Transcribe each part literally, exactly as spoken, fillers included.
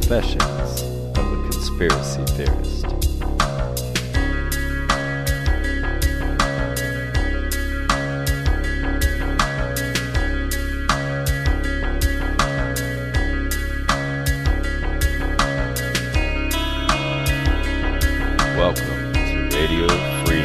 Confessions of a Conspiracy Theorist. Welcome to Radio Free.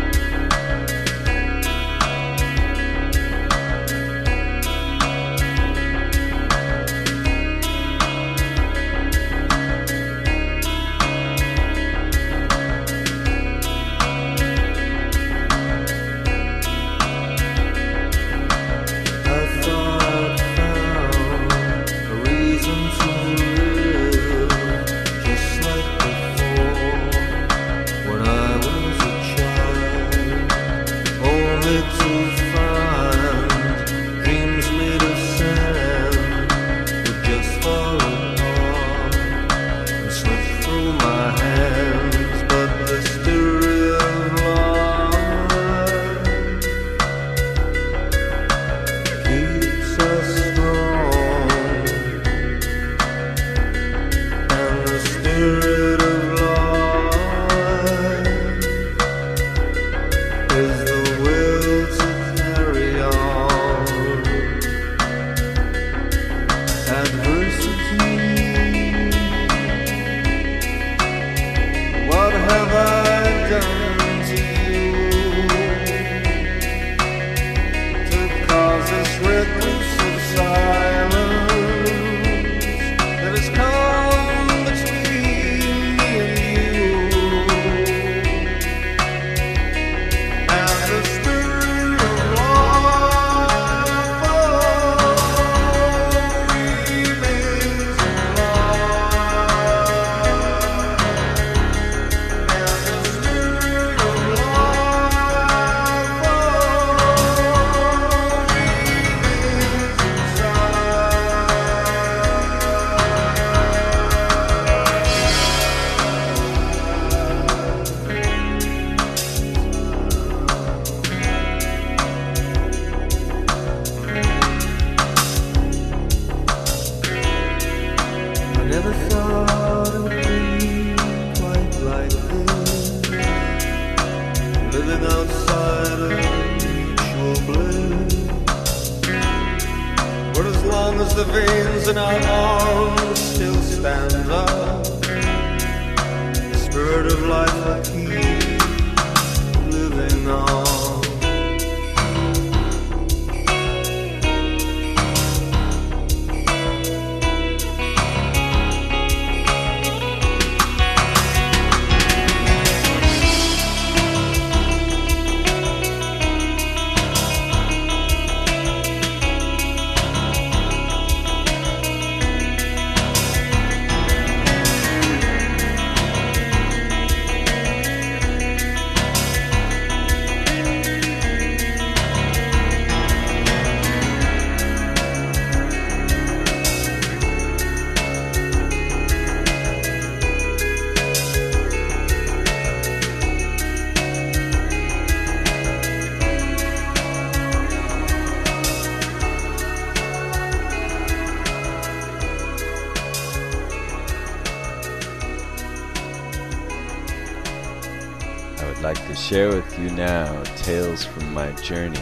Share with you now tales from my journey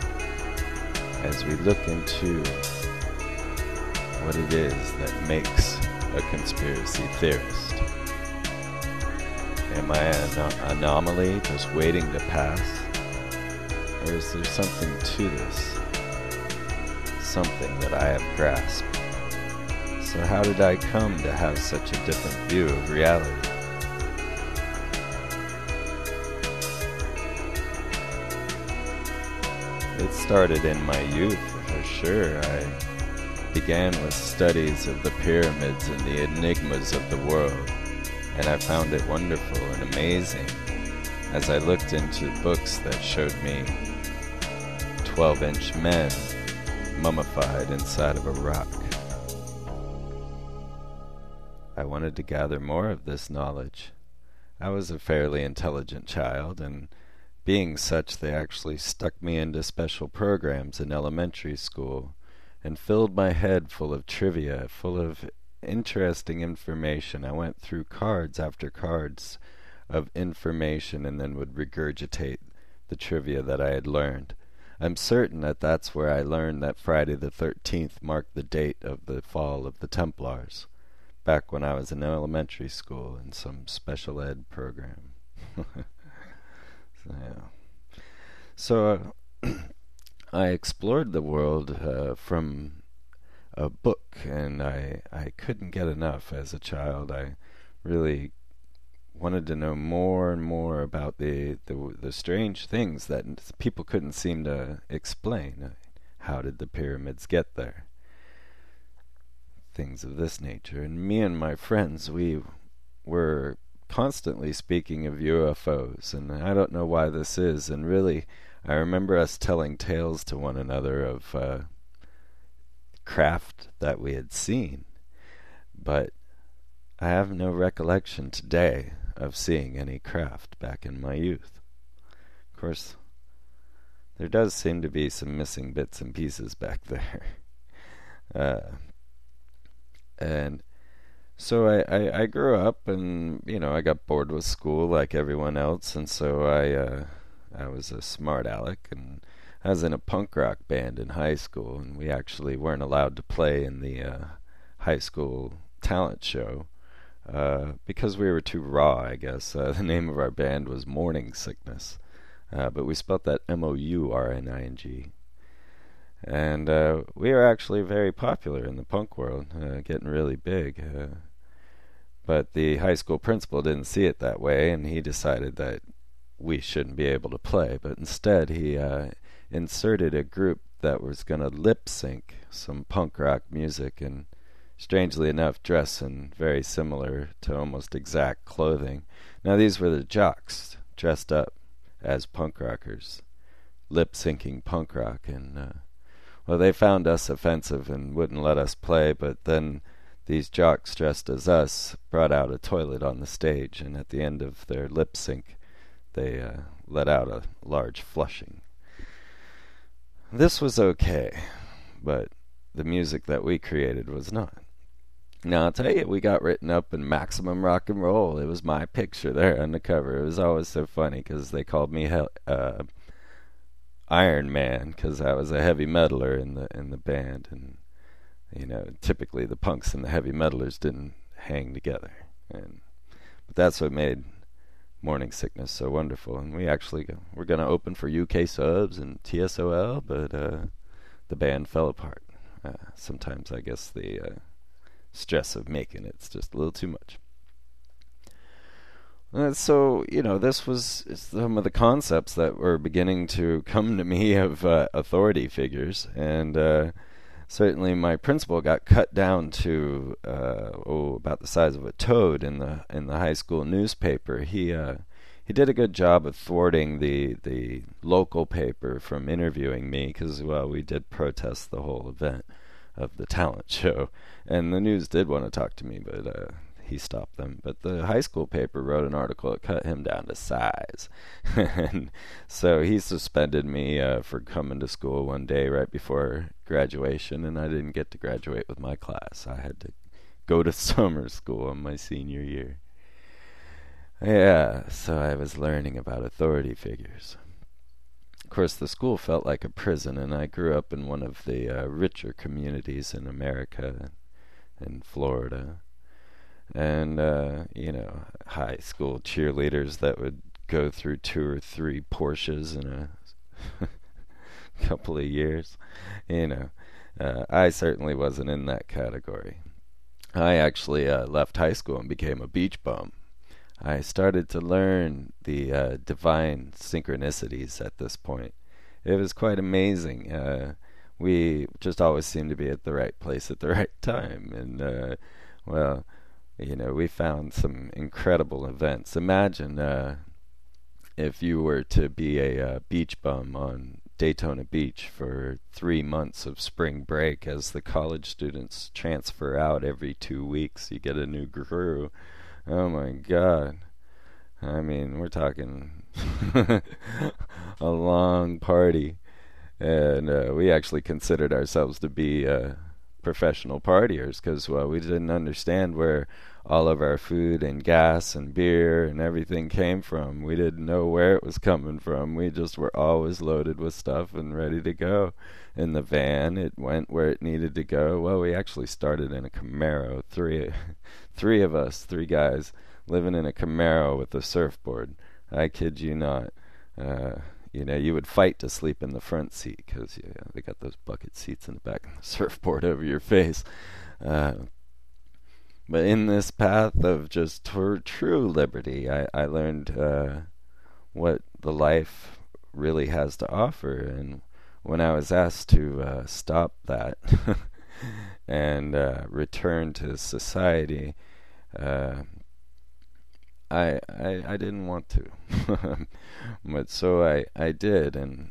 as we look into what it is that makes a conspiracy theorist. Am I an anomaly just waiting to pass? Or is there something to this? Something that I have grasped? So how did I come to have such a different view of reality? It started in my youth, for sure. I began with studies of the pyramids and the enigmas of the world, and I found it wonderful and amazing as I looked into books that showed me twelve-inch men mummified inside of a rock. I wanted to gather more of this knowledge. I was a fairly intelligent child, and being such, they actually stuck me into special programs in elementary school and filled my head full of trivia, full of interesting information. I went through cards after cards of information and then would regurgitate the trivia that I had learned. I'm certain that that's where I learned that Friday the thirteenth marked the date of the fall of the Templars, back when I was in elementary school in some special ed program. So, yeah. So uh, I explored the world uh, from a book, and I, I couldn't get enough as a child. I really wanted to know more and more about the, the the strange things that people couldn't seem to explain. How did the pyramids get there? Things of this nature. And me and my friends, we were constantly speaking of U F Os, and I don't know why this is. And really, I remember us telling tales to one another of uh, craft that we had seen, but I have no recollection today of seeing any craft back in my youth. Of course, there does seem to be some missing bits and pieces back there. uh, and so I, I, I grew up, and you know I got bored with school like everyone else, and so I uh, I was a smart aleck, and I was in a punk rock band in high school, and we actually weren't allowed to play in the uh, high school talent show. Uh, because we were too raw, I guess. Uh, the name of our band was Morning Sickness, uh, but we spelt that M O U R N I N G. And uh, we were actually very popular in the punk world, uh, getting really big. Uh, but the high school principal didn't see it that way, and he decided that we shouldn't be able to play. But instead, he uh, inserted a group that was going to lip sync some punk rock music, and strangely enough, dress in very similar to almost exact clothing. Now, these were the jocks, dressed up as punk rockers, lip-syncing punk rock. And, uh, well, they found us offensive and wouldn't let us play, but then these jocks dressed as us brought out a toilet on the stage, and at the end of their lip-sync, they uh, let out a large flushing. This was okay, but the music that we created was not. Now, I'll tell you, we got written up in Maximum Rock and Roll. It was my picture there on the cover. It was always so funny because they called me hell, uh, Iron Man because I was a heavy metaler in the in the band, and you know, typically the punks and the heavy metalers didn't hang together, and but that's what made Morning Sickness so wonderful. And we actually go, we're going to open for U K Subs and T S O L, but uh, the band fell apart. Uh, sometimes I guess the uh, stress of making it's just a little too much. Uh, so, you know, this was some of the concepts that were beginning to come to me of uh, authority figures, and uh, certainly my principal got cut down to uh, oh, about the size of a toad in the in the high school newspaper. He uh, he did a good job of thwarting the the local paper from interviewing me because, well, we did protest the whole event of the talent show, and the news did want to talk to me, but uh, he stopped them. But the high school paper wrote an article that cut him down to size, and so he suspended me uh, for coming to school one day right before graduation, and I didn't get to graduate with my class. I had to go to summer school in my senior year. Yeah, so I was learning about authority figures. Of course, the school felt like a prison, and I grew up in one of the uh, richer communities in America, in Florida. And, uh, you know, high school cheerleaders that would go through two or three Porsches in a couple of years. You know, uh, I certainly wasn't in that category. I actually uh, left high school and became a beach bum. I started to learn the uh, divine synchronicities at this point. It was quite amazing. Uh, we just always seemed to be at the right place at the right time. And, uh, well, you know, we found some incredible events. Imagine uh, if you were to be a uh, beach bum on Daytona Beach for three months of spring break as the college students transfer out every two weeks. You get a new crew. Oh my God. I mean, we're talking a long party. And uh, we actually considered ourselves to be uh, professional partiers because, well, we didn't understand where all of our food and gas and beer and everything came from. We didn't know where it was coming from. We just were always loaded with stuff and ready to go. In the van, it went where it needed to go. Well, we actually started in a Camaro, three, three of us, three guys, living in a Camaro with a surfboard. I kid you not. Uh, you know, you would fight to sleep in the front seat because yeah, they got those bucket seats in the back and the surfboard over your face. Uh, but in this path of just t- true liberty, I, I learned uh, what the life really has to offer. And when I was asked to uh, stop that and uh, return to society, uh, I, I I didn't want to, but so I, I did, and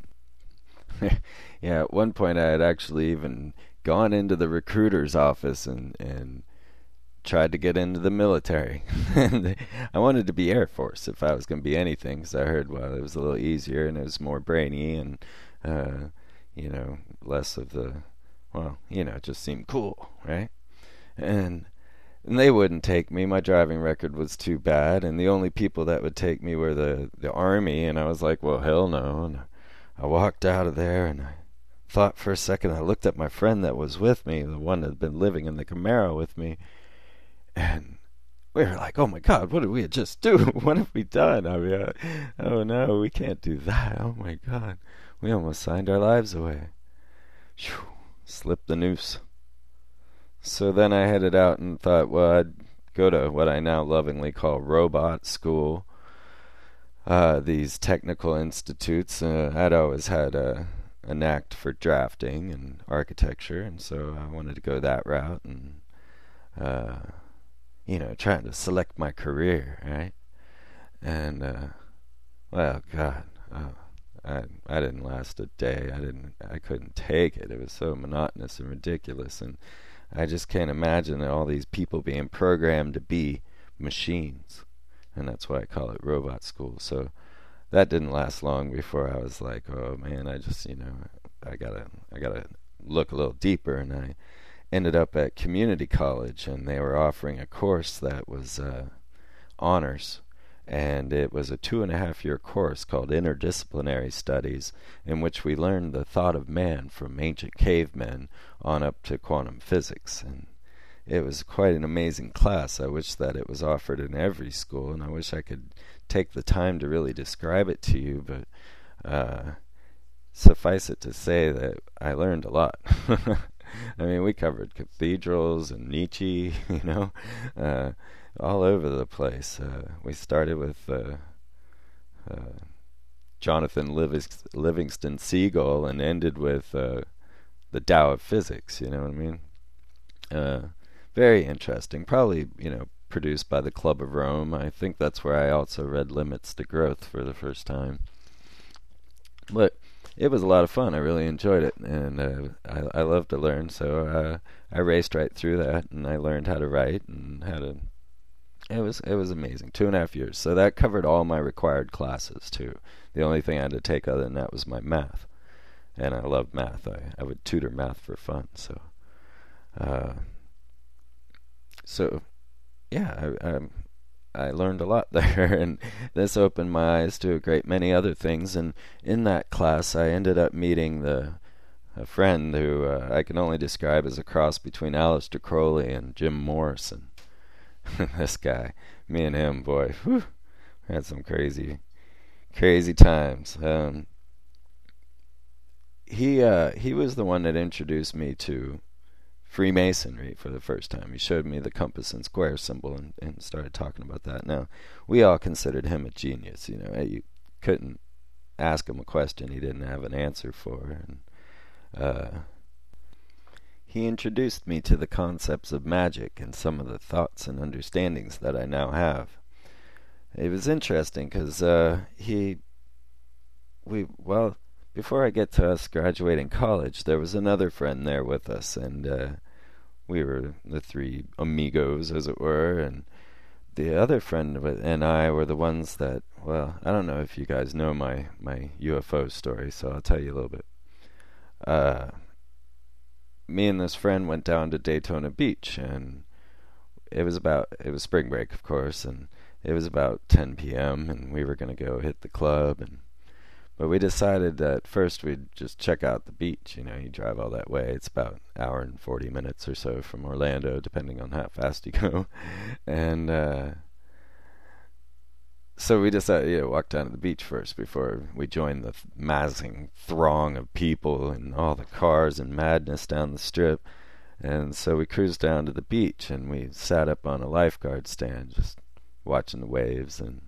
yeah, at one point I had actually even gone into the recruiter's office and, and tried to get into the military. I wanted to be Air Force if I was going to be anything, because I heard, well, it was a little easier and it was more brainy and, uh, you know, less of the, well, you know, it just seemed cool, right? And... And they wouldn't take me. My driving record was too bad, and the only people that would take me were the, the Army, and I was like, well, hell no. And I walked out of there, and I thought for a second. I looked at my friend that was with me, the one that had been living in the Camaro with me, and we were like, oh, my God, what did we just do? What have we done? I mean, uh, oh, no, we can't do that. Oh, my God. We almost signed our lives away. Whew, slipped the noose. So then I headed out and thought, well, I'd go to what I now lovingly call robot school. Uh, these technical institutes. Uh, I'd always had a, a knack for drafting and architecture, and so I wanted to go that route and, uh, you know, trying to select my career, right? And, uh, well, God, uh, I I didn't last a day. I didn't. I couldn't take it. It was so monotonous and ridiculous, and I just can't imagine all these people being programmed to be machines. And that's why I call it robot school. So that didn't last long before I was like, oh man, I just, you know, I gotta, I gotta look a little deeper. And I ended up at community college, and they were offering a course that was uh, honors. And it was a two and a half year course called Interdisciplinary Studies, in which we learned the thought of man from ancient cavemen on up to quantum physics. And it was quite an amazing class. I wish that it was offered in every school, and I wish I could take the time to really describe it to you, but uh, suffice it to say that I learned a lot. I mean, we covered cathedrals and Nietzsche, you know, uh, all over the place. Uh, we started with uh, uh, Jonathan Living- Livingston Seagull and ended with uh, the Tao of Physics, you know what I mean? Uh, very interesting. Probably, you know, produced by the Club of Rome. I think that's where I also read Limits to Growth for the first time. But it was a lot of fun. I really enjoyed it, and uh, I, I love to learn, so uh, I raced right through that, and I learned how to write and how to... It was it was amazing. Two and a half years. So that covered all my required classes, too. The only thing I had to take other than that was my math. And I loved math. I, I would tutor math for fun, so... Uh, so, yeah, I, I, I learned a lot there, and this opened my eyes to a great many other things. And in that class, I ended up meeting the a friend who uh, I can only describe as a cross between Aleister Crowley and Jim Morrison. This guy, me and him, boy, whew, had some crazy, crazy times. Um, he uh, he was the one that introduced me to Freemasonry for the first time. He showed me the compass and square symbol and, and started talking about that. Now, we all considered him a genius. You know, you couldn't ask him a question he didn't have an answer for. And uh, he introduced me to the concepts of magic and some of the thoughts and understandings that I now have. It was interesting because uh, he, we, well, before I get to us graduating college, there was another friend there with us, and uh, we were the three amigos, as it were, and the other friend and I were the ones that, well, I don't know if you guys know my, my U F O story, so I'll tell you a little bit. Uh, me and this friend went down to Daytona Beach, and it was about it was spring break, of course, and it was about ten p.m. and we were going to go hit the club, and but we decided that first we'd just check out the beach. You know, you drive all that way. It's about an hour and forty minutes or so from Orlando, depending on how fast you go. And uh, so we decided, yeah, walk down to the beach first before we joined the th- massing throng of people and all the cars and madness down the strip. And so we cruised down to the beach, and we sat up on a lifeguard stand just watching the waves. And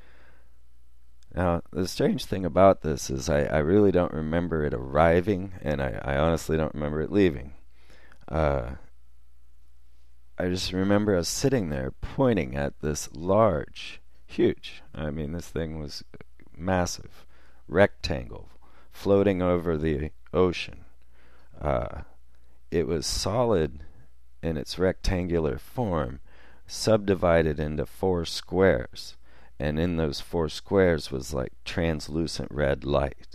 now, the strange thing about this is I, I really don't remember it arriving, and I, I honestly don't remember it leaving. Uh, I just remember us sitting there pointing at this large, huge, I mean, this thing was massive, rectangle, floating over the ocean. Uh, it was solid in its rectangular form, subdivided into four squares. And in those four squares was like translucent red light.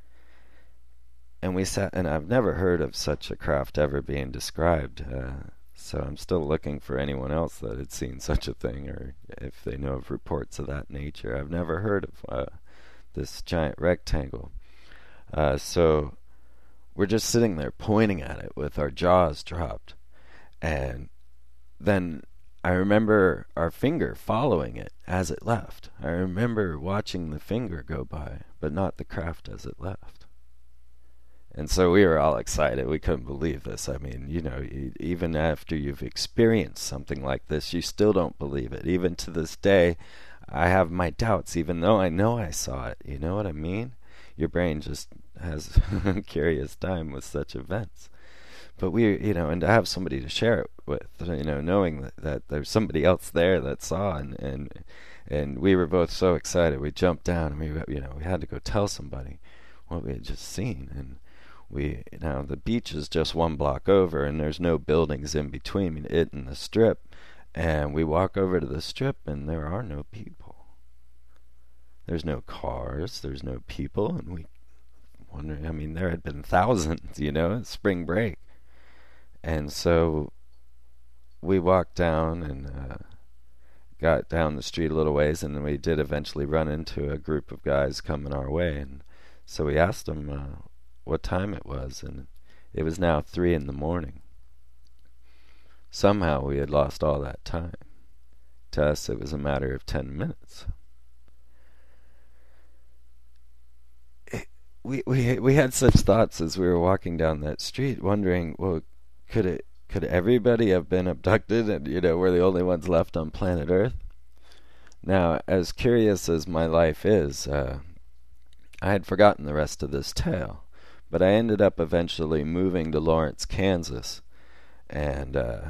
And we sat, and I've never heard of such a craft ever being described. Uh, so I'm still looking for anyone else that had seen such a thing, or if they know of reports of that nature. I've never heard of uh, this giant rectangle. Uh, so we're just sitting there pointing at it with our jaws dropped. And then I remember our finger following it as it left. I remember watching the finger go by, but not the craft as it left. And so we were all excited. We couldn't believe this. I mean, you know, even after you've experienced something like this, you still don't believe it. Even to this day, I have my doubts, even though I know I saw it. You know what I mean? Your brain just has a curious time with such events. But we, you know, and to have somebody to share it with, you know, knowing that, that there's somebody else there that saw, and, and and we were both so excited. We jumped down, and we, you know, we had to go tell somebody what we had just seen. And we, now the beach is just one block over, and there's no buildings in between it and the strip. And we walk over to the strip, and there are no people. There's no cars. There's no people, and we wonder. I mean, there had been thousands, you know, it's spring break. And so we walked down and uh, got down the street a little ways, and then we did eventually run into a group of guys coming our way. And so we asked them uh, what time it was, and it was now three in the morning. Somehow we had lost all that time. To us, it was a matter of ten minutes. It, we we we had such thoughts as we were walking down that street, wondering, well, Could it? Could everybody have been abducted, and you know we're the only ones left on planet Earth? Now, as curious as my life is, uh, I had forgotten the rest of this tale, but I ended up eventually moving to Lawrence, Kansas, and uh,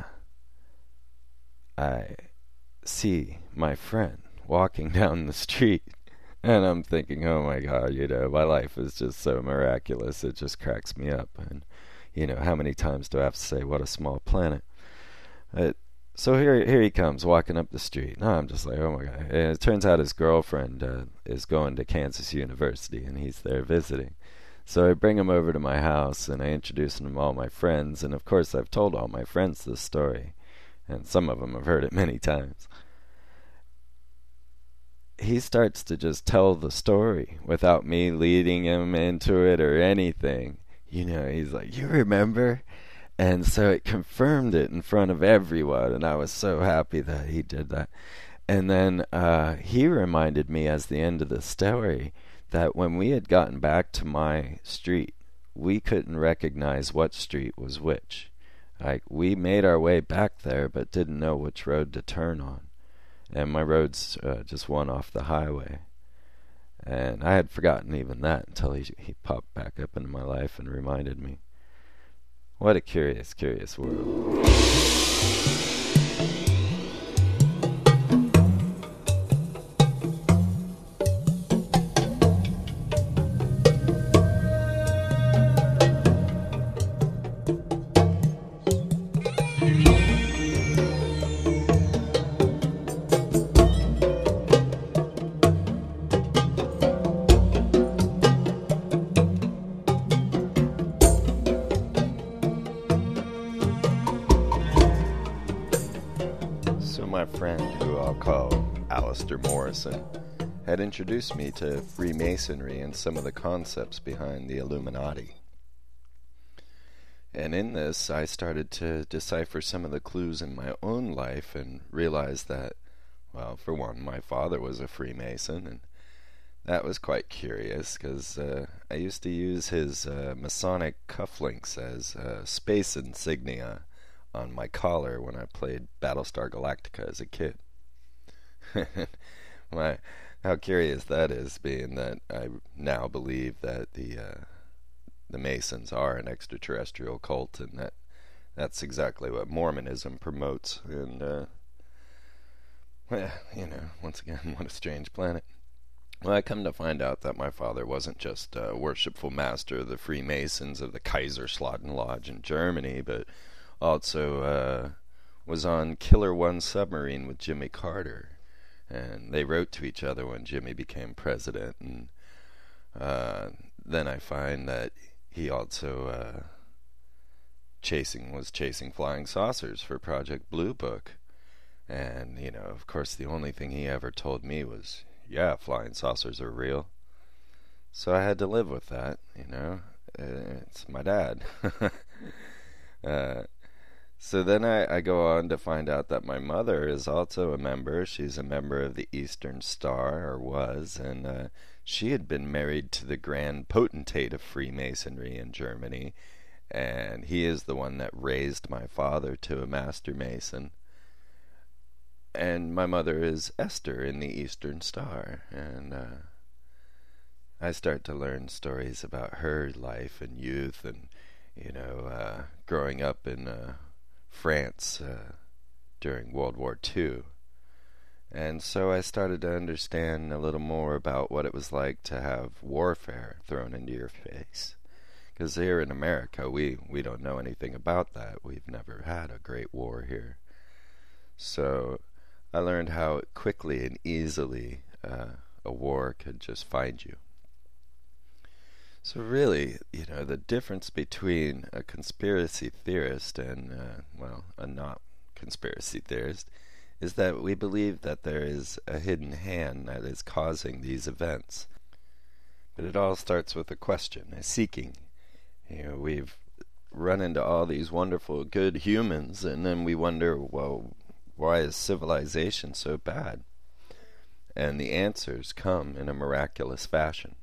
I see my friend walking down the street, and I'm thinking, oh my God, you know, my life is just so miraculous. It just cracks me up, and you know, how many times do I have to say, what a small planet? Uh, so here here he comes, walking up the street. And I'm just like, oh my God. And it turns out his girlfriend uh, is going to Kansas University, and he's there visiting. So I bring him over to my house, and I introduce him to all my friends. And of course, I've told all my friends this story, and some of them have heard it many times. He starts to just tell the story without me leading him into it or anything. You know, he's like, you remember? And so it confirmed it in front of everyone, and I was so happy that he did that. And then uh, he reminded me as the end of the story that when we had gotten back to my street, we couldn't recognize what street was which. Like, we made our way back there, but didn't know which road to turn on. And my road's uh, just one off the highway. And I had forgotten even that until he he popped back up into my life and reminded me. What a curious, curious world. my friend, who I'll call Alistair Morrison, had introduced me to Freemasonry and some of the concepts behind the Illuminati. And in this, I started to decipher some of the clues in my own life and realized that, well, for one, my father was a Freemason, and that was quite curious, because uh, I used to use his uh, Masonic cufflinks as uh, space insignia on my collar when I played Battlestar Galactica as a kid. my, how curious that is, being that I now believe that the uh, the Masons are an extraterrestrial cult, and that that's exactly what Mormonism promotes. And uh, well, you know, once again, what a strange planet. Well, I come to find out that my father wasn't just a worshipful master of the Freemasons of the Kaiserslautern Lodge in Germany, but also uh, was on Killer One submarine with Jimmy Carter. And they wrote to each other when Jimmy became president. And uh, then I find that he also uh, chasing was chasing flying saucers for Project Blue Book. And, you know, of course, the only thing he ever told me was, yeah, flying saucers are real. So I had to live with that, you know. Uh, it's my dad. uh, so then I, I go on to find out that my mother is also a member. She's a member of the Eastern Star, or was, and uh, she had been married to the Grand Potentate of Freemasonry in Germany, and he is the one that raised my father to a Master Mason. And my mother is Esther in the Eastern Star, and uh, I start to learn stories about her life and youth, and, you know, uh, growing up in uh, France uh, during World War Two. And so I started to understand a little more about what it was like to have warfare thrown into your face. Because here in America, we, we don't know anything about that. We've never had a great war here. So I learned how quickly and easily uh, a war could just find you. So really, you know, the difference between a conspiracy theorist and, uh, well, a not conspiracy theorist is that we believe that there is a hidden hand that is causing these events. But it all starts with a question, a seeking. You know, we've run into all these wonderful, good humans, and then we wonder, well, why is civilization so bad? And the answers come in a miraculous fashion.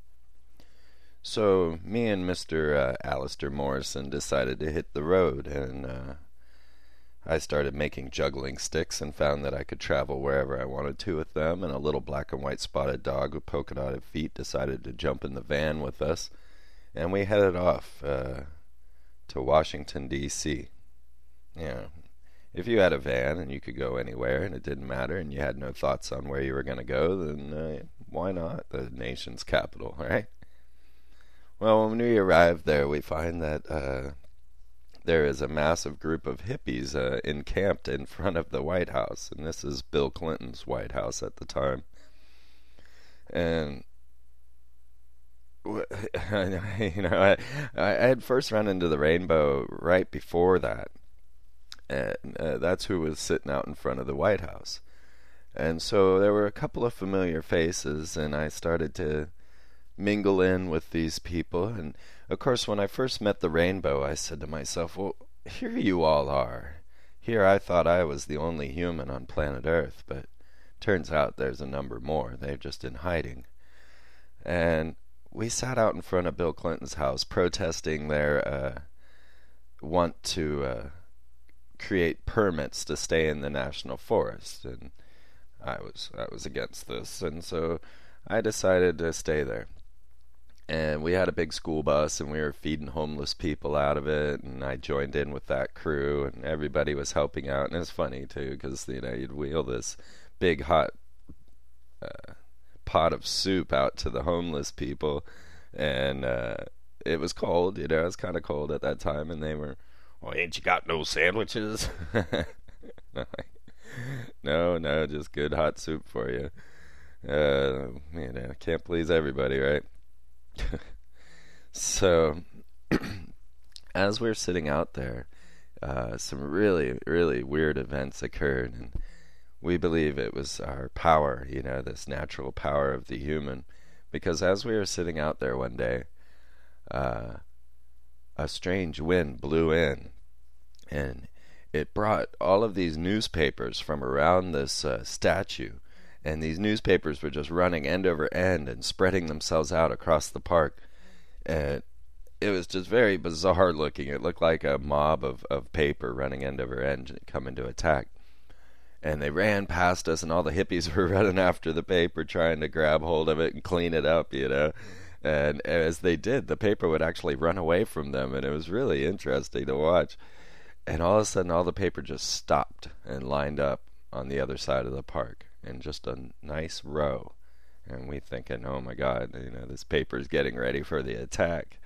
So me and Mister Uh, Alistair Morrison decided to hit the road, and uh, I started making juggling sticks and found that I could travel wherever I wanted to with them, and a little black and white spotted dog with polka dotted feet decided to jump in the van with us, and we headed off uh, to Washington, D C You know, if you had a van and you could go anywhere and it didn't matter and you had no thoughts on where you were going to go, then uh, why not the nation's capital, right? Well, when we arrived there, we find that uh, there is a massive group of hippies uh, encamped in front of the White House, and this is Bill Clinton's White House at the time. And you know, I, I had first run into the Rainbow right before that, and uh, that's who was sitting out in front of the White House. And so there were a couple of familiar faces, and I started to mingle in with these people. And of course, when I first met the Rainbow, I said to myself, well, here you all are. Here I thought I was the only human on planet Earth, but turns out there's a number more. They're just in hiding. And we sat out in front of Bill Clinton's house protesting their uh, want to uh, create permits to stay in the national forest, and I was I was against this, and so I decided to stay there. And we had a big school bus, and we were feeding homeless people out of it, and I joined in with that crew, and everybody was helping out. And it was funny too, because you know, you'd wheel this big hot uh, pot of soup out to the homeless people, and uh, it was cold. You know, it was kind of cold at that time, and they were, well, ain't you got no sandwiches? no, no, just good hot soup for you. Uh, you know, can't please everybody, right? So, as we're sitting out there, uh, some really, really weird events occurred, and we believe it was our power, you know, this natural power of the human. Because as we were sitting out there one day, uh, a strange wind blew in, and it brought all of these newspapers from around this uh, statue. And these newspapers were just running end over end and spreading themselves out across the park. And it was just very bizarre looking. It looked like a mob of, of paper running end over end coming to attack. And they ran past us, and all the hippies were running after the paper, trying to grab hold of it and clean it up, you know. And as they did, the paper would actually run away from them, and it was really interesting to watch. And all of a sudden, all the paper just stopped and lined up on the other side of the park in just a nice row. And we thinking, oh my God, you know, this paper's getting ready for the attack.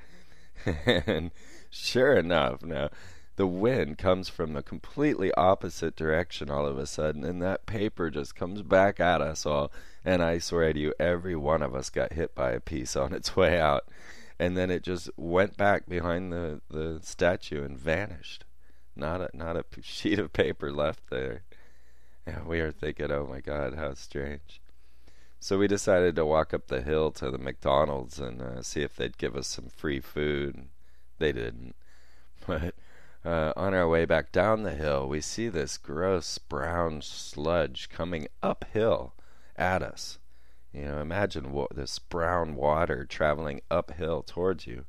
And sure enough, now the wind comes from a completely opposite direction all of a sudden, and that paper just comes back at us all. And I swear to you, every one of us got hit by a piece on its way out. And then it just went back behind the, the statue and vanished. Not a, not a sheet of paper left there. And we were thinking, oh my God, how strange. So we decided to walk up the hill to the McDonald's and uh, see if they'd give us some free food. They didn't. But uh, on our way back down the hill, we see this gross brown sludge coming uphill at us. You know, imagine wa- this brown water traveling uphill towards you.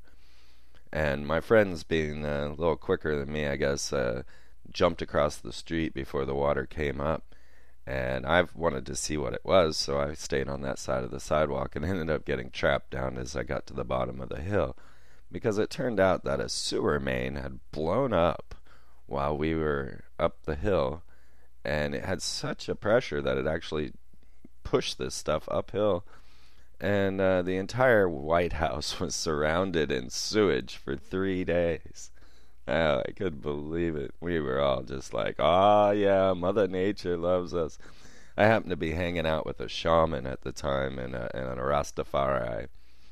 And my friends, being uh, a little quicker than me, I guess, uh, jumped across the street before the water came up. And I wanted to see what it was, so I stayed on that side of the sidewalk and ended up getting trapped down as I got to the bottom of the hill. Because it turned out that a sewer main had blown up while we were up the hill. And it had such a pressure that it actually pushed this stuff uphill. And uh, the entire White House was surrounded in sewage for three days. Oh, I couldn't believe it. We were all just like, ah, oh, yeah, Mother Nature loves us. I happened to be hanging out with a shaman at the time and, uh, and a Rastafari.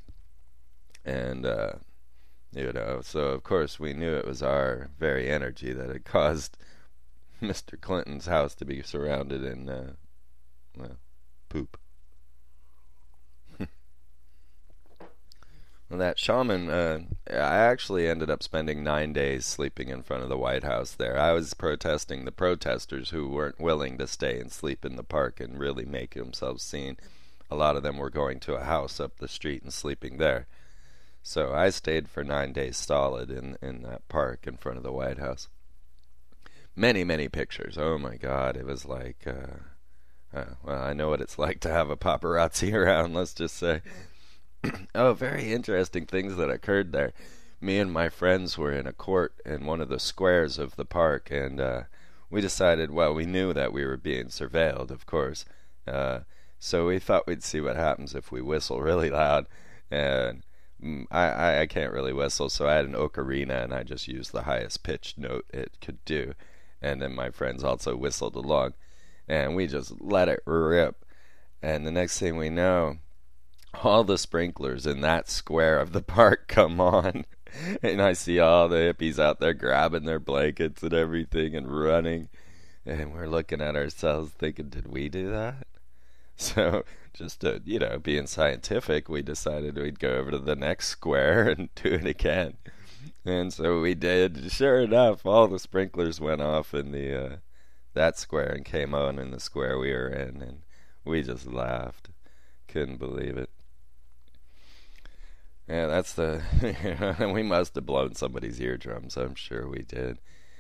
And, uh, you know, so of course we knew it was our very energy that had caused Mister Clinton's house to be surrounded in, uh, well, poop. That shaman, uh, I actually ended up spending nine days sleeping in front of the White House there. I was protesting the protesters who weren't willing to stay and sleep in the park and really make themselves seen. A lot of them were going to a house up the street and sleeping there. So I stayed for nine days solid in, in that park in front of the White House. Many, many pictures. Oh my God, it was like, uh, uh, well, I know what it's like to have a paparazzi around, let's just say. Oh, very interesting things that occurred there. Me and my friends were in a court in one of the squares of the park, and uh, we decided, well, we knew that we were being surveilled, of course. Uh, so we thought we'd see what happens if we whistle really loud. And mm, I, I, I can't really whistle, so I had an ocarina, and I just used the highest pitched note it could do. And then my friends also whistled along, and we just let it rip. And the next thing we know, all the sprinklers in that square of the park come on, and I see all the hippies out there grabbing their blankets and everything and running, and we're looking at ourselves thinking, did we do that? So just to, you know, being scientific, we decided we'd go over to the next square and do it again. And so we did. Sure enough, all the sprinklers went off in the uh, that square and came on in the square we were in, and we just laughed. Couldn't believe it. Yeah, that's the... we must have blown somebody's eardrums. I'm sure we did.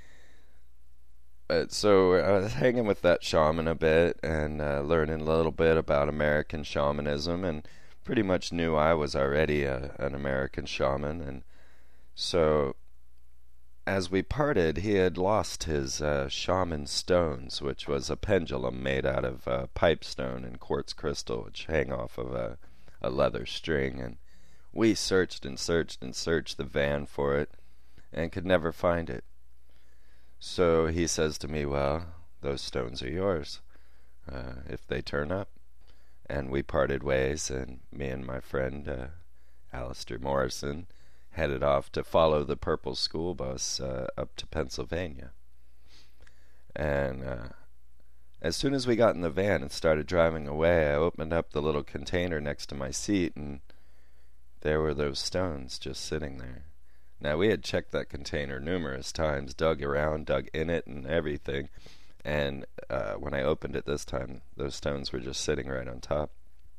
But so I was hanging with that shaman a bit and uh, learning a little bit about American shamanism, and pretty much knew I was already a, an American shaman. And so as we parted, he had lost his uh, shaman stones, which was a pendulum made out of uh, pipestone and quartz crystal, which hang off of a, a leather string. And we searched and searched and searched the van for it and could never find it. So he says to me, well, those stones are yours, uh, if they turn up. And we parted ways, and me and my friend, uh, Alistair Morrison, headed off to follow the purple school bus uh, up to Pennsylvania. And uh, as soon as we got in the van and started driving away, I opened up the little container next to my seat, and there were those stones just sitting there. Now, we had checked that container numerous times, dug around, dug in it and everything, and uh, when I opened it this time, those stones were just sitting right on top.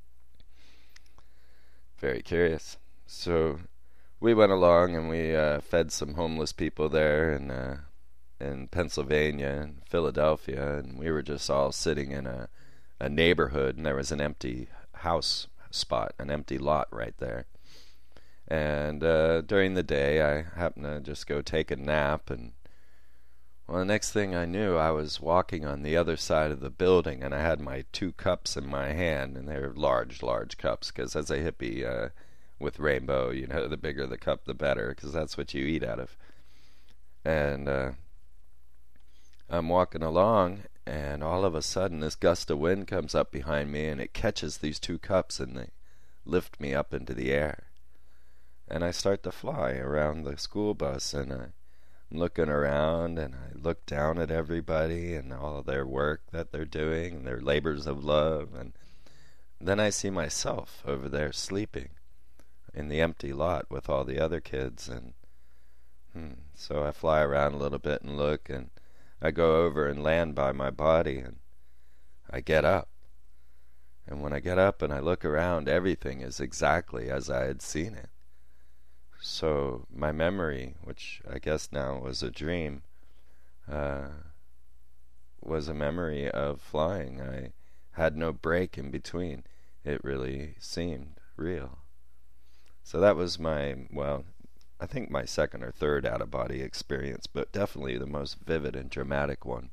Very curious. So we went along and we uh, fed some homeless people there in, uh, in Pennsylvania and Philadelphia, and we were just all sitting in a, a neighborhood, and there was an empty house spot, an empty lot right there. And uh, during the day, I happened to just go take a nap, and well, the next thing I knew, I was walking on the other side of the building, and I had my two cups in my hand, and they were large, large cups, because as a hippie uh, with Rainbow, you know, the bigger the cup, the better, because that's what you eat out of. And uh, I'm walking along, and all of a sudden, this gust of wind comes up behind me, and it catches these two cups, and they lift me up into the air. And I start to fly around the school bus, and I'm looking around, and I look down at everybody and all their work that they're doing, and their labors of love, and then I see myself over there sleeping in the empty lot with all the other kids, and hmm, so I fly around a little bit and look, and I go over and land by my body, and I get up. And when I get up and I look around, everything is exactly as I had seen it. So my memory, which I guess now was a dream, uh, was a memory of flying. I had no break in between. It really seemed real. So that was my, well, I think my second or third out-of-body experience, but definitely the most vivid and dramatic one.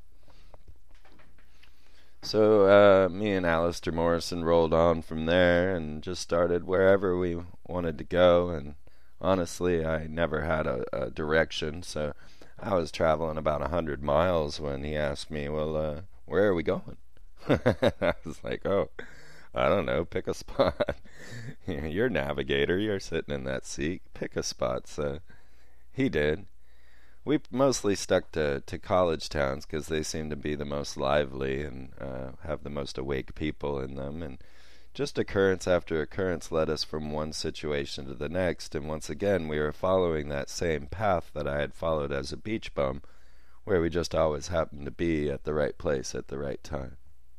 So uh, me and Alistair Morrison rolled on from there and just started wherever we wanted to go, and honestly, I never had a, a direction, so I was traveling about a hundred miles when he asked me, well, uh, where are we going? I was like, oh, I don't know, pick a spot. You're a navigator, you're sitting in that seat, pick a spot. So he did. We mostly stuck to, to college towns because they seem to be the most lively and uh, have the most awake people in them, and just occurrence after occurrence led us from one situation to the next, and once again we were following that same path that I had followed as a beach bum, where we just always happened to be at the right place at the right time.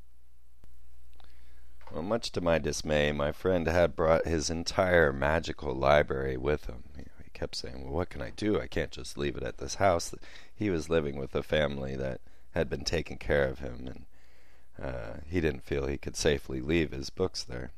Well, much to my dismay, my friend had brought his entire magical library with him. You know, he kept saying, well, what can I do? I can't just leave it at this house. He was living with a family that had been taking care of him, and Uh, he didn't feel he could safely leave his books there.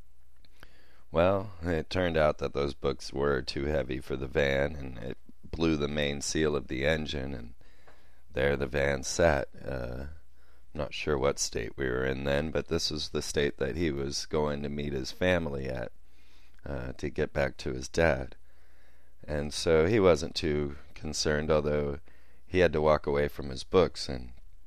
Well, it turned out that those books were too heavy for the van, and it blew the main seal of the engine, and there the van sat. Uh, not sure what state we were in then, but this was the state that he was going to meet his family at uh, to get back to his dad. And so he wasn't too concerned, although he had to walk away from his books, and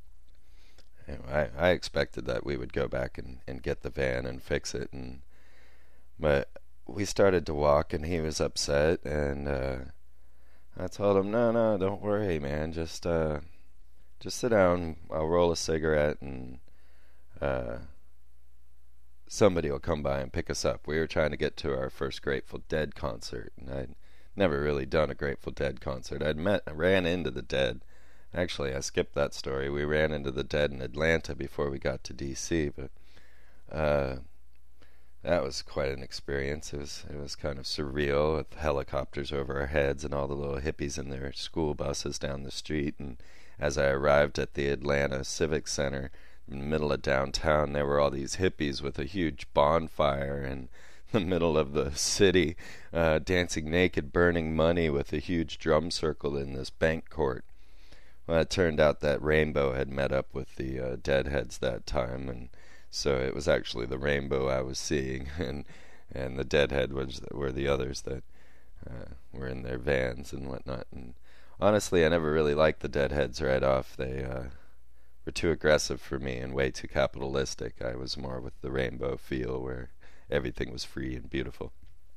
You know, I, I expected that we would go back and, and get the van and fix it, and but we started to walk, and he was upset, and uh, I told him, no, no, don't worry, man, just uh, just sit down, I'll roll a cigarette, and uh, somebody will come by and pick us up. We were trying to get to our first Grateful Dead concert, and I'd never really done a Grateful Dead concert. I'd met, I ran into the Dead. Actually, I skipped that story. We ran into the Dead in Atlanta before we got to D C, but uh, that was quite an experience. It was it was kind of surreal, with helicopters over our heads and all the little hippies in their school buses down the street. And as I arrived at the Atlanta Civic Center in the middle of downtown, there were all these hippies with a huge bonfire in the middle of the city, uh, dancing naked, burning money with a huge drum circle in this bank court. Well, it turned out that Rainbow had met up with the uh, Deadheads that time, and so it was actually the Rainbow I was seeing, and and the Deadhead was were the others that uh, were in their vans and whatnot. And honestly, I never really liked the Deadheads right off. They uh, were too aggressive for me and way too capitalistic. I was more with the Rainbow feel, where everything was free and beautiful.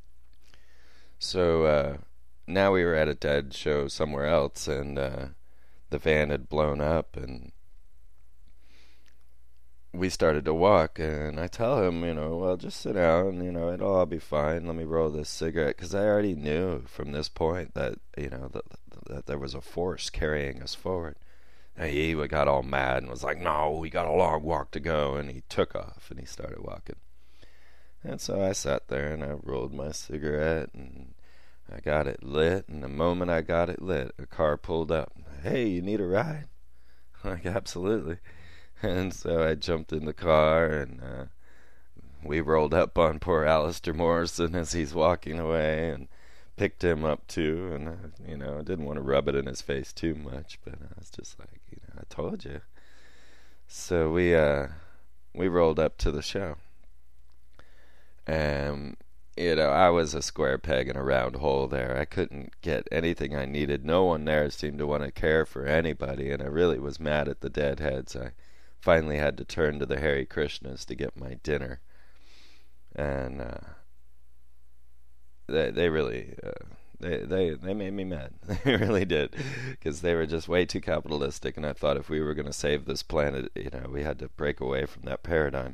So uh, now we were at a Dead show somewhere else, and uh, the van had blown up, and we started to walk, and I tell him, you know, well, just sit down, you know, it'll all be fine. Let me roll this cigarette, because I already knew from this point that, you know, that, that there was a force carrying us forward. And he got all mad and was like, no, we got a long walk to go, and he took off, and he started walking. And so I sat there, and I rolled my cigarette, and I got it lit, and the moment I got it lit, a car pulled up. Hey, you need a ride? I'm like, absolutely. And so I jumped in the car, and uh, we rolled up on poor Alistair Morrison as he's walking away, and picked him up too. And uh, you know, I didn't want to rub it in his face too much, but I was just like, you know, I told you. So we uh, we rolled up to the show, and you know, I was a square peg in a round hole there. I couldn't get anything I needed. No one there seemed to want to care for anybody, and I really was mad at the Deadheads. I finally had to turn to the Hare Krishnas to get my dinner, and uh, they they really uh, they they they made me mad. They really did, because they were just way too capitalistic, and I thought if we were going to save this planet, you know, we had to break away from that paradigm.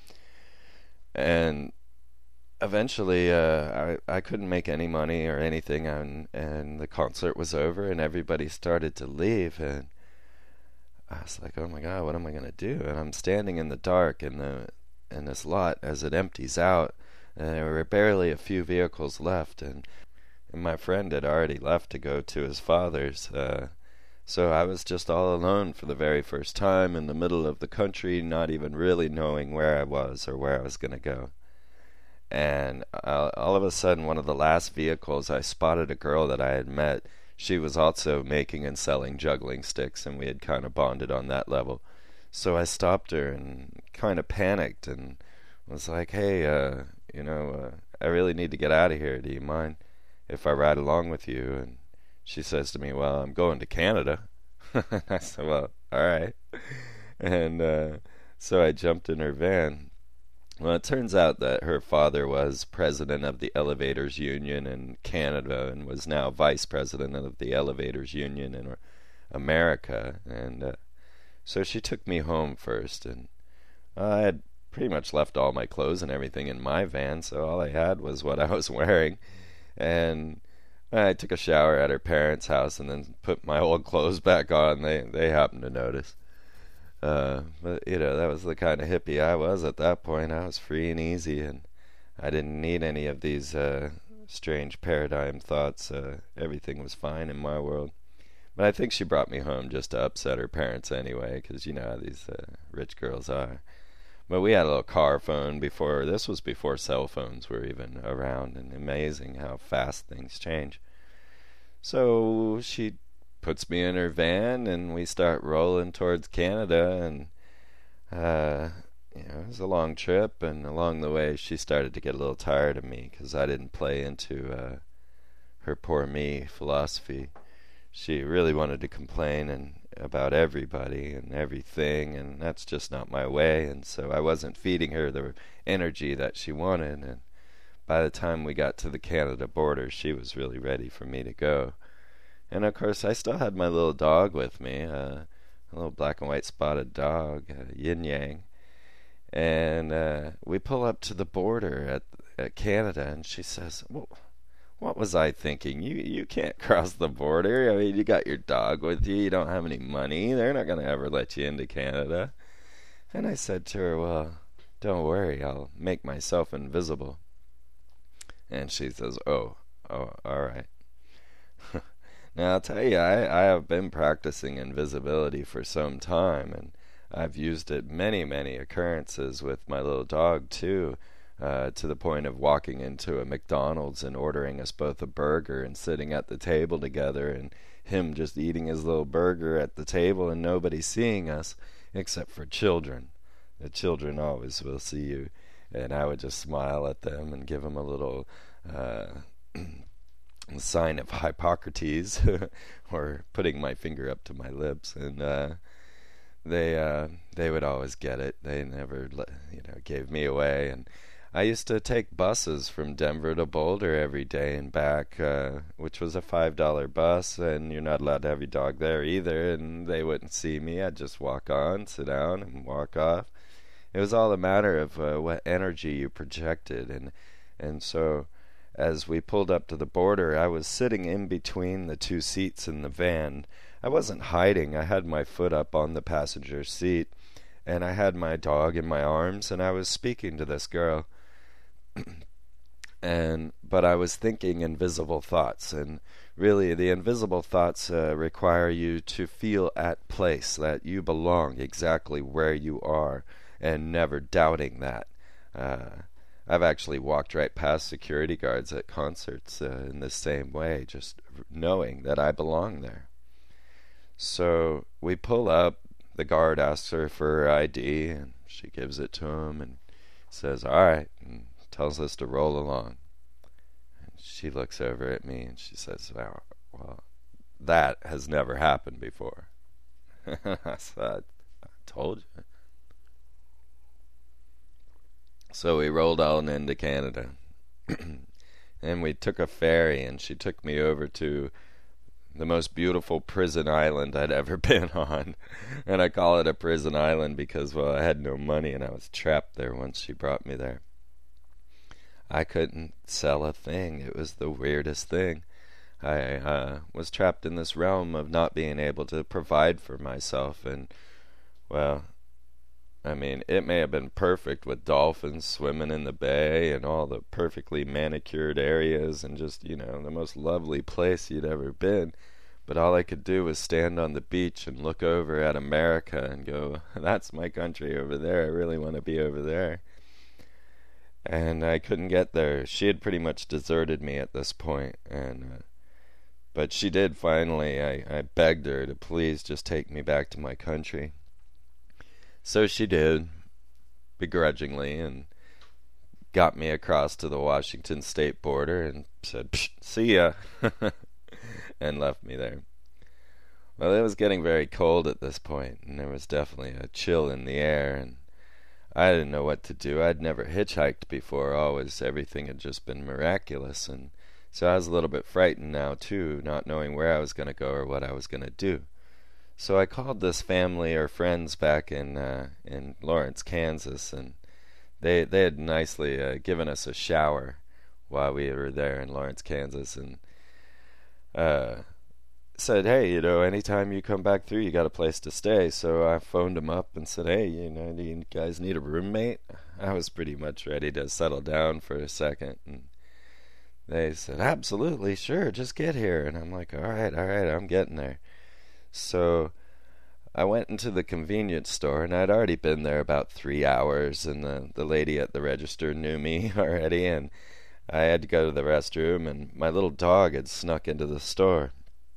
And eventually, uh, I I couldn't make any money or anything, and and the concert was over, and everybody started to leave, and I was like, oh my God, what am I gonna do? And I'm standing in the dark in the in this lot as it empties out, and there were barely a few vehicles left, and, and my friend had already left to go to his father's, uh, so I was just all alone for the very first time in the middle of the country, not even really knowing where I was or where I was gonna go. And uh, all of a sudden, one of the last vehicles, I spotted a girl that I had met. She was also making and selling juggling sticks, and we had kind of bonded on that level. So I stopped her and kind of panicked and was like, hey, uh, you know, uh, I really need to get out of here. Do you mind if I ride along with you? And she says to me, well, I'm going to Canada. I said, well, all right. And uh, so I jumped in her van. Well, it turns out that her father was president of the Elevators Union in Canada and was now vice president of the Elevators Union in America. And uh, so she took me home first, and I had pretty much left all my clothes and everything in my van, so all I had was what I was wearing. And I took a shower at her parents' house and then put my old clothes back on. They, they happened to notice. Uh, but, you know, that was the kind of hippie I was at that point. I was free and easy, and I didn't need any of these uh, strange paradigm thoughts. Uh, everything was fine in my world. But I think she brought me home just to upset her parents anyway, because you know how these uh, rich girls are. But we had a little car phone before. This was before cell phones were even around, and amazing how fast things change. So she puts me in her van, and we start rolling towards Canada, and uh, you know, it was a long trip, and along the way she started to get a little tired of me because I didn't play into uh, her poor me philosophy. She really wanted to complain and about everybody and everything, and that's just not my way, and so I wasn't feeding her the energy that she wanted. And by the time we got to the Canada border, she was really ready for me to go. And of course, I still had my little dog with me, uh, a little black and white spotted dog, uh, Yin Yang. And uh, we pull up to the border at at Canada, and she says, well, what was I thinking? You you can't cross the border. I mean, you got your dog with you. You don't have any money. They're not going to ever let you into Canada. And I said to her, well, don't worry. I'll make myself invisible. And she says, oh, oh, all right. Now, I'll tell you, I, I have been practicing invisibility for some time, and I've used it many, many occurrences with my little dog, too, uh, to the point of walking into a McDonald's and ordering us both a burger and sitting at the table together, and him just eating his little burger at the table and nobody seeing us except for children. The children always will see you, and I would just smile at them and give them a little uh sign of Hippocrates or putting my finger up to my lips, and uh, they uh, they would always get it. They never let, you know gave me away. And I used to take buses from Denver to Boulder every day and back, uh, which was a five dollar bus, and you're not allowed to have your dog there either, and they wouldn't see me. I'd just walk on, sit down, and walk off. it was all a matter of uh, what energy you projected. And and so as we pulled up to the border, I was sitting in between the two seats in the van. I wasn't hiding. I had my foot up on the passenger seat, and I had my dog in my arms, and I was speaking to this girl. and but I was thinking invisible thoughts, and really the invisible thoughts uh, require you to feel at place, that you belong exactly where you are, and never doubting that. Uh, I've actually walked right past security guards at concerts uh, in the same way, just knowing that I belong there. So we pull up, the guard asks her for her I D, and she gives it to him and says, all right, and tells us to roll along. And she looks over at me and she says, well, well that has never happened before. I said, I told you. So we rolled on into Canada, and we took a ferry, and she took me over to the most beautiful prison island I'd ever been on. And I call it a prison island because, well, I had no money, and I was trapped there once she brought me there. I couldn't sell a thing. It was the weirdest thing. I uh, was trapped in this realm of not being able to provide for myself, and, well, I mean, it may have been perfect with dolphins swimming in the bay and all the perfectly manicured areas and just, you know, the most lovely place you'd ever been. But all I could do was stand on the beach and look over at America and go, that's my country over there. I really want to be over there. And I couldn't get there. She had pretty much deserted me at this point. And, uh, but she did finally. I, I begged her to please just take me back to my country. So she did, begrudgingly, and got me across to the Washington state border and said, see ya, and left me there. Well, it was getting very cold at this point, and there was definitely a chill in the air, and I didn't know what to do. I'd never hitchhiked before. Always everything had just been miraculous, and so I was a little bit frightened now, too, not knowing where I was going to go or what I was going to do. So I called this family or friends back in uh, in Lawrence, Kansas, and they they had nicely uh, given us a shower while we were there in Lawrence, Kansas, and uh, said, hey, you know, anytime you come back through, you got a place to stay. So I phoned them up and said, hey, you know, do you guys need a roommate? I was pretty much ready to settle down for a second, and they said, absolutely, sure, just get here. And I'm like, all right, all right, I'm getting there. So I went into the convenience store, and I'd already been there about three hours, and the, the lady at the register knew me already, and I had to go to the restroom, and my little dog had snuck into the store.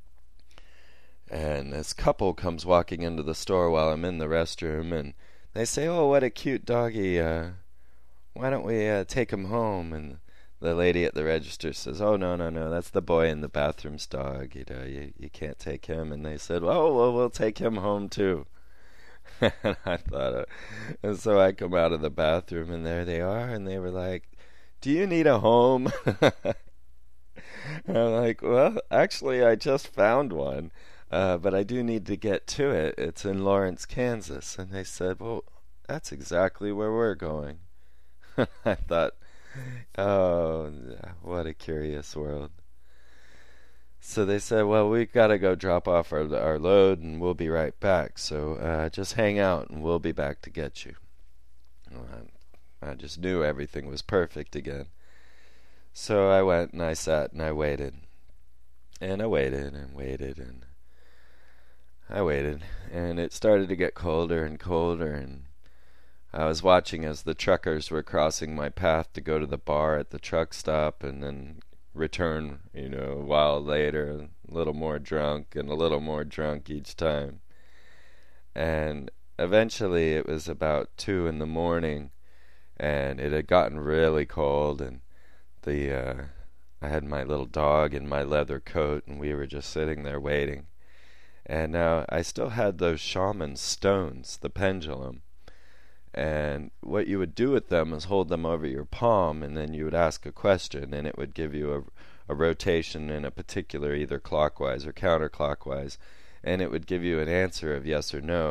And this couple comes walking into the store while I'm in the restroom, and they say, oh, what a cute doggy, uh, why don't we uh, take him home? And the lady at the register says, oh, no, no, no, that's the boy in the bathroom's dog. You know, you, you can't take him. And they said, oh, well, we'll take him home, too. And I thought, uh, and so I come out of the bathroom, and there they are, and they were like, do you need a home? And I'm like, well, actually, I just found one, uh, but I do need to get to it. It's in Lawrence, Kansas. And they said, well, that's exactly where we're going. I thought, oh, what a curious world. So they said, well, we got to go drop off our our load, and we'll be right back. So uh, just hang out, and we'll be back to get you. Well, I, I just knew everything was perfect again. So I went, and I sat, and I waited. And I waited, and waited, and I waited. And it started to get colder and colder, and I was watching as the truckers were crossing my path to go to the bar at the truck stop and then return, you know, a while later, a little more drunk and a little more drunk each time. And eventually it was about two in the morning, and it had gotten really cold, and the uh, I had my little dog in my leather coat, and we were just sitting there waiting. And now I still had those shaman stones, the pendulum. And what you would do with them is hold them over your palm, and then you would ask a question, and it would give you a, a rotation in a particular, either clockwise or counterclockwise, and it would give you an answer of yes or no.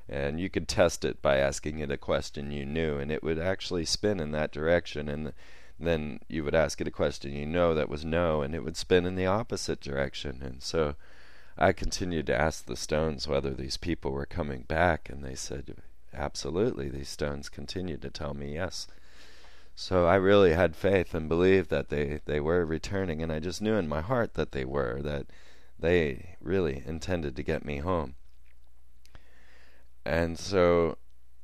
And you could test it by asking it a question you knew, and it would actually spin in that direction. And then you would ask it a question you know that was no, and it would spin in the opposite direction. And so I continued to ask the stones whether these people were coming back, and they said, absolutely. These stones continued to tell me yes. So I really had faith and believed that they, they were returning, and I just knew in my heart that they were, that they really intended to get me home. And so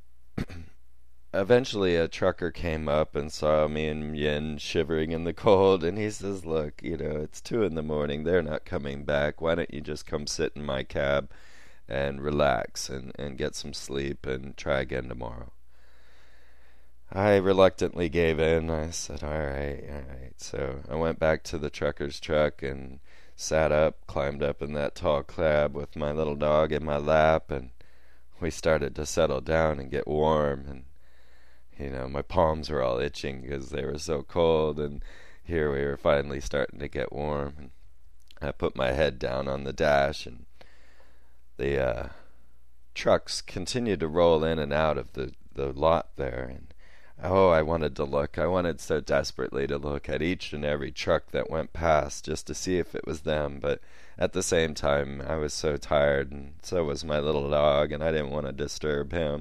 eventually a trucker came up and saw me and Yin shivering in the cold, and he says, look, you know, it's two in the morning, they're not coming back, why don't you just come sit in my cab and relax and, and get some sleep and try again tomorrow. I reluctantly gave in. I said, all right, all right. So I went back to the trucker's truck and sat up, climbed up in that tall cab with my little dog in my lap, and we started to settle down and get warm. And, you know, my palms were all itching because they were so cold, and here we were finally starting to get warm. And I put my head down on the dash, and the uh, trucks continued to roll in and out of the, the lot there. And oh, I wanted to look. I wanted so desperately to look at each and every truck that went past just to see if it was them. But at the same time, I was so tired, and so was my little dog, and I didn't want to disturb him.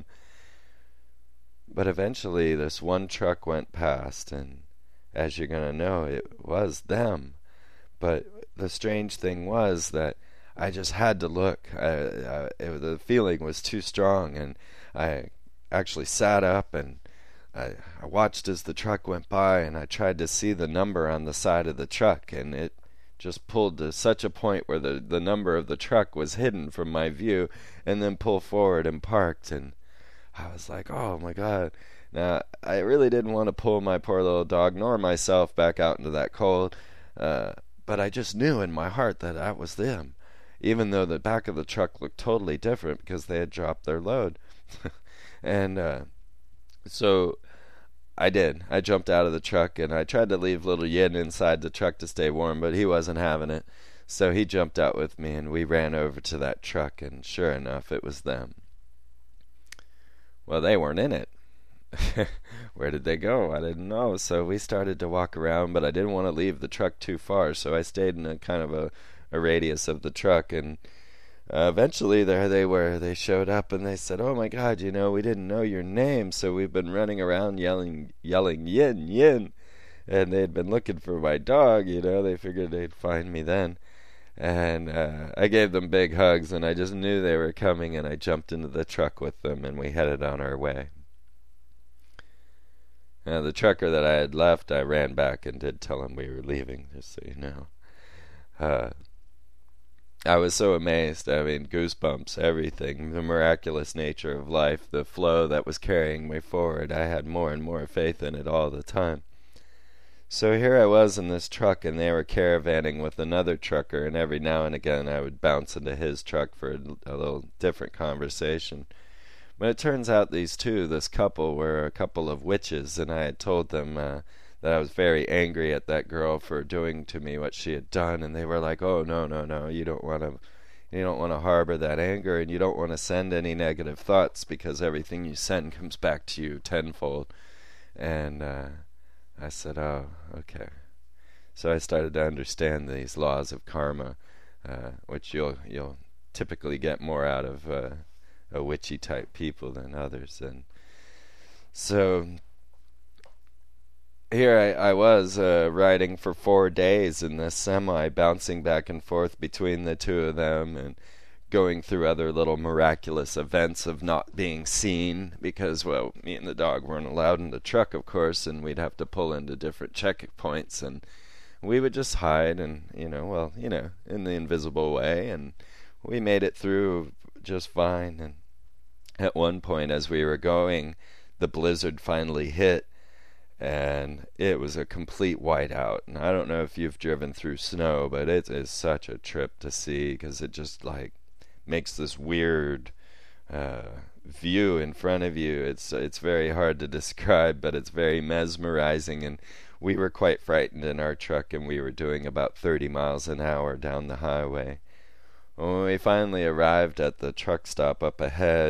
But eventually, this one truck went past, and as you're going to know, it was them. But the strange thing was that I just had to look. I, I, it, the feeling was too strong, and I actually sat up, and I, I watched as the truck went by, and I tried to see the number on the side of the truck, and it just pulled to such a point where the, the number of the truck was hidden from my view, and then pulled forward and parked. And I was like, oh my God. Now, I really didn't want to pull my poor little dog nor myself back out into that cold, uh, but I just knew in my heart that that was them, even though the back of the truck looked totally different because they had dropped their load. and uh, so I did. I jumped out of the truck, and I tried to leave little Yin inside the truck to stay warm, but he wasn't having it. So he jumped out with me, and we ran over to that truck, and sure enough, it was them. Well, they weren't in it. Where did they go? I didn't know. So we started to walk around, but I didn't want to leave the truck too far, so I stayed in a kind of a, a radius of the truck, and Uh, eventually, there they were. They showed up, and they said, oh, my God, you know, we didn't know your name, so we've been running around yelling, yelling, Yin, Yin. And they'd been looking for my dog, you know. They figured they'd find me then. And uh, I gave them big hugs, and I just knew they were coming, and I jumped into the truck with them, and we headed on our way. Now, the trucker that I had left, I ran back and did tell him we were leaving, just so you know. Uh... I was so amazed. I mean, goosebumps, everything, the miraculous nature of life, the flow that was carrying me forward. I had more and more faith in it all the time. So here I was in this truck, and they were caravanning with another trucker, and every now and again I would bounce into his truck for a, a little different conversation. But it turns out these two, this couple, were a couple of witches, and I had told them uh, that I was very angry at that girl for doing to me what she had done, and they were like, oh, no, no, no, you don't want to you don't want to harbor that anger, and you don't want to send any negative thoughts, because everything you send comes back to you tenfold. And uh, I said, oh, okay. So I started to understand these laws of karma, uh, which you'll you'll typically get more out of uh, a witchy type people than others. And so here I, I was uh, riding for four days in this semi, bouncing back and forth between the two of them, and going through other little miraculous events of not being seen, because, well, me and the dog weren't allowed in the truck, of course, and we'd have to pull into different checkpoints, and we would just hide, and, you know, well, you know, in the invisible way, and we made it through just fine. And at one point, as we were going, the blizzard finally hit, and it was a complete whiteout. And I don't know if you've driven through snow, but it is such a trip to see, because it just, like, makes this weird uh, view in front of you. It's it's very hard to describe, but it's very mesmerizing. And we were quite frightened in our truck, and we were doing about thirty miles an hour down the highway. When we finally arrived at the truck stop up ahead,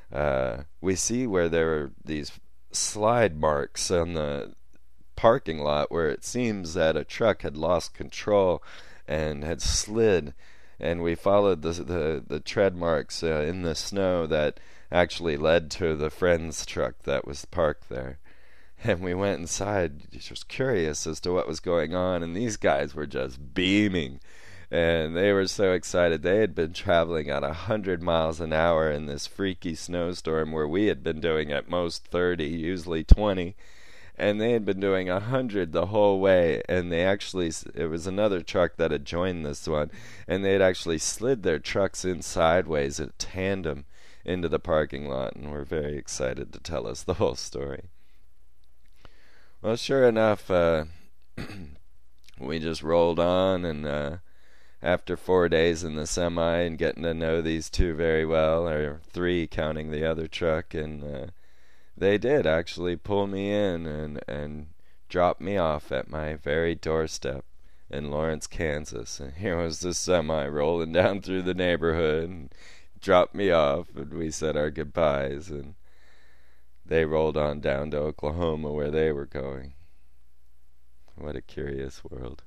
uh, we see where there are these slide marks on the parking lot where it seems that a truck had lost control and had slid, and we followed the the, the tread marks uh, in the snow that actually led to the friend's truck that was parked there. And we went inside just curious as to what was going on, and these guys were just beaming, and they were so excited. They had been traveling at a hundred miles an hour in this freaky snowstorm where we had been doing at most thirty, usually twenty, and they had been doing a hundred the whole way. And they actually, it was another truck that had joined this one, and they had actually slid their trucks in sideways at tandem into the parking lot, and were very excited to tell us the whole story. Well, sure enough, uh, we just rolled on, and uh, after four days in the semi and getting to know these two very well, or three counting the other truck, and uh, they did actually pull me in and, and drop me off at my very doorstep in Lawrence, Kansas. And here was the semi rolling down through the neighborhood and dropped me off, and we said our goodbyes, and they rolled on down to Oklahoma where they were going. What a curious world.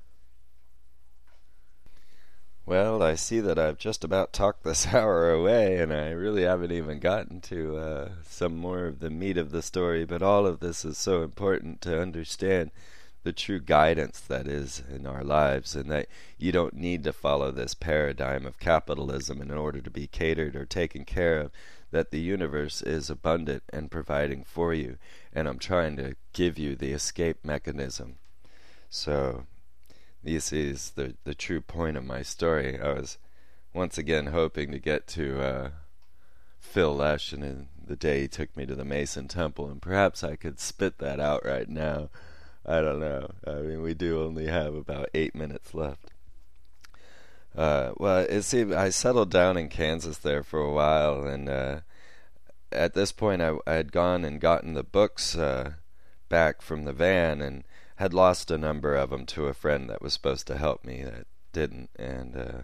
Well, I see that I've just about talked this hour away, and I really haven't even gotten to uh, some more of the meat of the story, but all of this is so important to understand the true guidance that is in our lives, and that you don't need to follow this paradigm of capitalism in order to be catered or taken care of, that the universe is abundant and providing for you, and I'm trying to give you the escape mechanism. So this is the the true point of my story. I was once again hoping to get to uh, Phil Lesh, and in the day he took me to the Mason Temple, and perhaps I could spit that out right now. I don't know. I mean, we do only have about eight minutes left. Uh, well, it seemed I settled down in Kansas there for a while, and uh, at this point I, I had gone and gotten the books uh, back from the van, and had lost a number of them to a friend that was supposed to help me that didn't, and uh,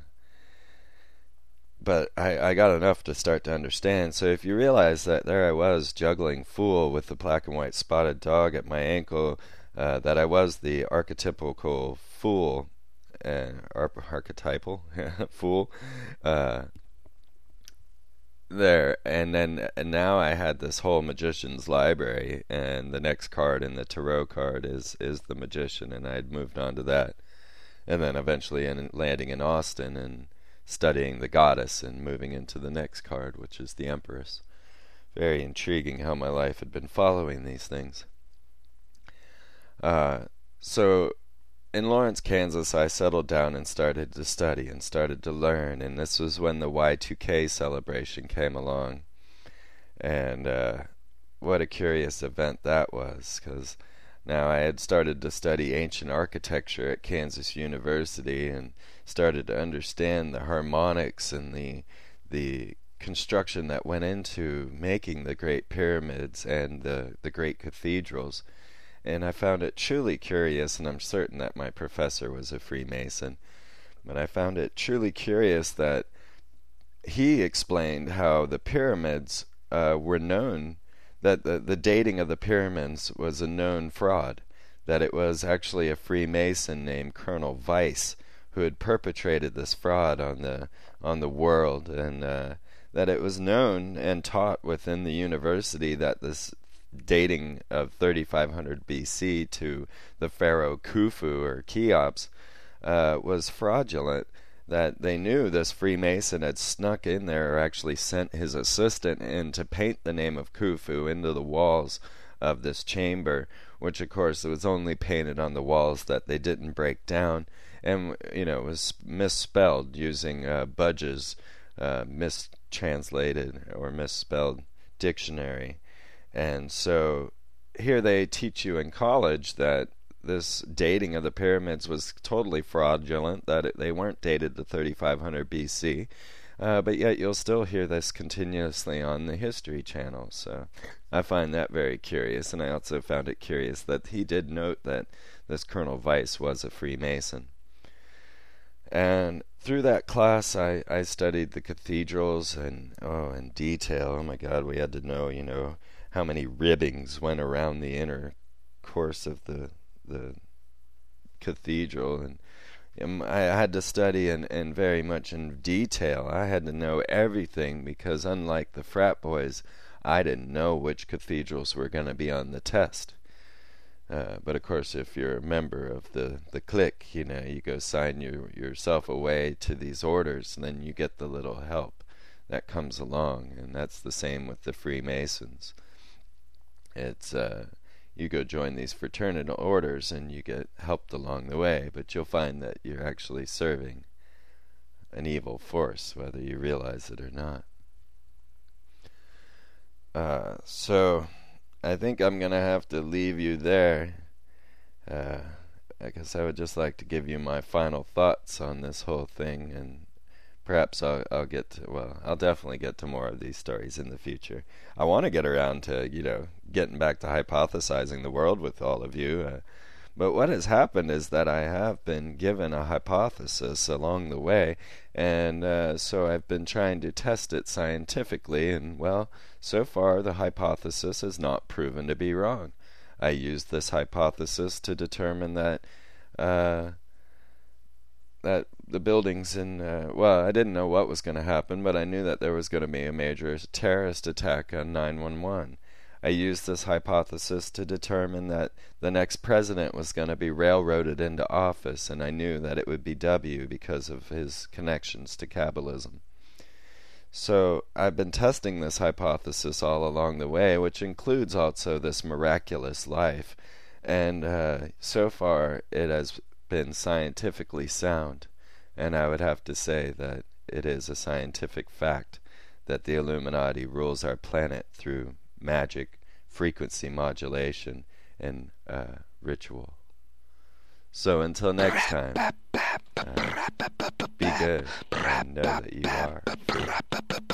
but I, I got enough to start to understand. So if you realize that there I was juggling Fool with the black and white spotted dog at my ankle, uh, that I was the archetypical fool, uh, arch- archetypal fool, uh, there, and then and now I had this whole magician's library, and the next card in the tarot card is is the magician, and I'd moved on to that, and then eventually in, landing in Austin and studying the goddess and moving into the next card, which is the Empress. Very intriguing how my life had been following these things. Uh, so in Lawrence, Kansas, I settled down and started to study and started to learn, and this was when the Y two K celebration came along. And uh, what a curious event that was, because now I had started to study ancient architecture at Kansas University and started to understand the harmonics and the the construction that went into making the great pyramids and the, the great cathedrals. And I found it truly curious, and I'm certain that my professor was a Freemason, but I found it truly curious that he explained how the pyramids uh, were known, that the, the dating of the pyramids was a known fraud, that it was actually a Freemason named Colonel Weiss who had perpetrated this fraud on the on the world, and uh, that it was known and taught within the university that this dating of thirty-five hundred B C to the pharaoh Khufu or Cheops uh, was fraudulent, that they knew this Freemason had snuck in there, or actually sent his assistant in to paint the name of Khufu into the walls of this chamber, which of course was only painted on the walls that they didn't break down, and you know, it was misspelled using uh, Budge's uh, mistranslated or misspelled dictionary. And so here they teach you in college that this dating of the pyramids was totally fraudulent, that it, they weren't dated to thirty-five hundred B C, uh, but yet you'll still hear this continuously on the History Channel. So I find that very curious, and I also found it curious that he did note that this Colonel Weiss was a Freemason. And through that class, I, I studied the cathedrals and, oh, in detail. Oh my God, we had to know, you know, how many ribbings went around the inner course of the the cathedral, and um, I had to study and and very much in detail. I had to know everything because, unlike the frat boys, I didn't know which cathedrals were going to be on the test. Uh, but of course, if you're a member of the, the clique, you know, you go sign your, yourself away to these orders, and then you get the little help that comes along. And that's the same with the Freemasons. It's uh, you go join these fraternal orders, and you get helped along the way, but you'll find that you're actually serving an evil force, whether you realize it or not. Uh, so... I think I'm going to have to leave you there. Uh, I guess I would just like to give you my final thoughts on this whole thing, and perhaps I'll, I'll get to, well, I'll definitely get to more of these stories in the future. I want to get around to, you know, getting back to hypothesizing the world with all of you. Uh, but what has happened is that I have been given a hypothesis along the way, and uh, so I've been trying to test it scientifically, and, well, so far the hypothesis has not proven to be wrong. I used this hypothesis to determine that uh, that the buildings in, uh, well, I didn't know what was going to happen, but I knew that there was going to be a major terrorist attack on nine one one. I used this hypothesis to determine that the next president was going to be railroaded into office, and I knew that it would be W because of his connections to Kabbalism. So I've been testing this hypothesis all along the way, which includes also this miraculous life, and uh, so far it has been scientifically sound, and I would have to say that it is a scientific fact that the Illuminati rules our planet through magic, frequency modulation, and uh, ritual. So until next time, uh, be good and know that you are free.